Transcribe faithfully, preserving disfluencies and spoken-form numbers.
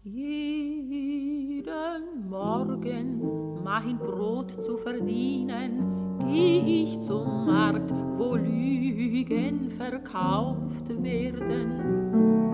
Jeden Morgen, mein Brot zu verdienen, geh ich zum Markt, wo Lügen verkauft werden.